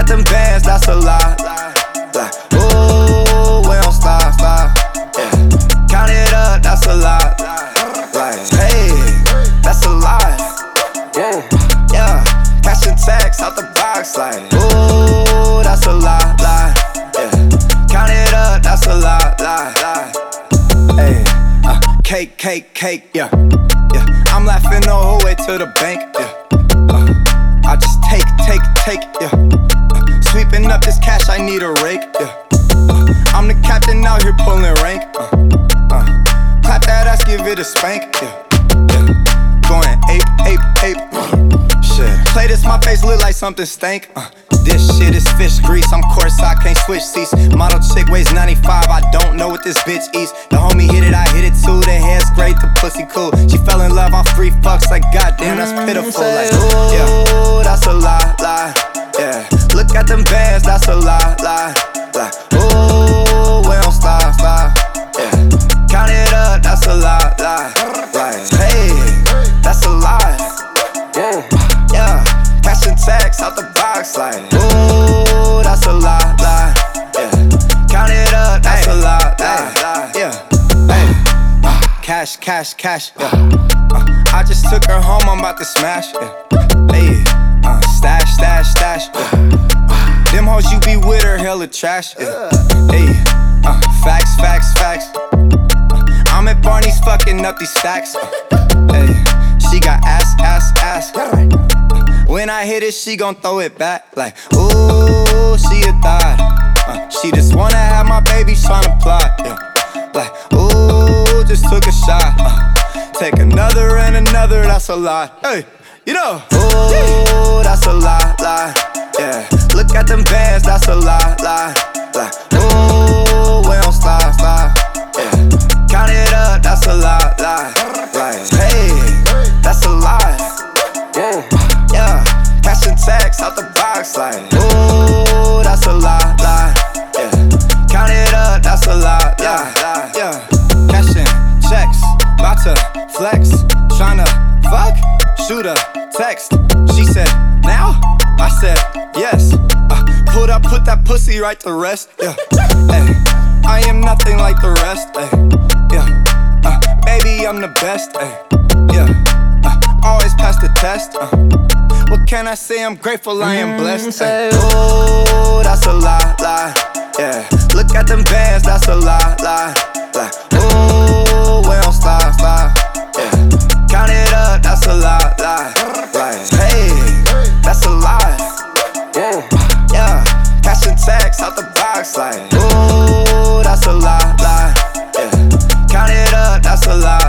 at them bands, that's a lot. Like, ooh, we don't stop, yeah. Count it up, that's a lot. Like, hey, that's a lot. Whoa, yeah. Cashing checks out the box, like, ooh, that's a lot, yeah. Count it up, that's a lot, hey, cake, yeah. I'm laughing the whole way to the bank, yeah. I just take, yeah. Sweeping up this cash, I need a rake, yeah. I'm the captain out here pulling rank, clap that ass, give it a spank, yeah. Going ape, shit. Play this, my face look like something stank, This shit is fish grease, I'm course, I can't switch seats. Model chick weighs 95, I don't know what this bitch eats. The homie hit it, I hit it too. The hair's great, the pussy cool. She fell in love on 3 fucks, like goddamn, that's pitiful. Like, ooh, yeah, that's a lot, yeah. Look at them bands, that's a lot, like, ooh, we don't stop, yeah. Count it up, that's a lot, like, hey, that's a lot. Whoa, yeah. Cashing checks out the box, like, ooh, that's a lot, yeah. Count it up, that's a lot, yeah. Hey, cash, yeah. I just took her home, I'm about to smash, yeah. Hey, stash, yeah. Them hoes you be with her, hella trash, yeah. Hey, facts. I'm at Barney's fucking up these stacks, hey. She got ass. When I hit it, she gon' throw it back. Like, ooh, she a thot. She just wanna have my baby tryna plot, yeah. Like, ooh, just took a shot. Take another and another, that's a lot. Hey, you know, ooh, that's a lot, yeah. Look at them bands, that's a lot, like, ooh, we don't stop, yeah. Count it up, that's a lot, like, hey, that's a lot. Whoa, yeah. Cashing checks out the box, like, ooh, that's a lot, yeah. Count it up, that's a lot, yeah. Cashing checks, bout to flex, tryna fuck, shoot a text. She said, now? I said, yes. Put that pussy right to rest, yeah. Ay, I am nothing like the rest, ay, yeah. Baby, I'm the best, ay, yeah. Always pass the test, what can I say? I'm grateful, I am blessed. Ooh, that's a lot, yeah. Look at them bands, that's a lot, like, ooh, we don't stop, yeah. Count it up, that's a lot, like, hey, that's a lot. Whoa, yeah. Cashing checks out the box, like, ooh, that's a lot, yeah. Count it up, that's a lot.